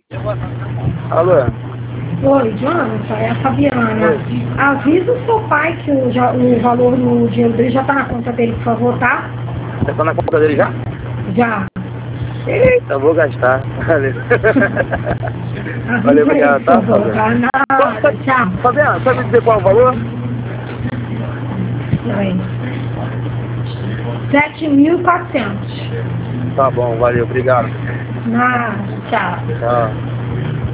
Alô? Oi, Jonathan, é a Fabiana. Oi. Avisa o seu pai que o valor do dinheiro dele já está na conta dele, por favor, tá? Você tá na conta dele já? Já. Eita, vou gastar. Valeu. Valeu, Avisa aí, obrigado, por tá, favor, Fabiana? tá? Nada, tchau. Fabiana, sabe me dizer qual é o valor? Oi. 7.400. Tá bom, valeu, obrigado. Nada, tchau. Tchau.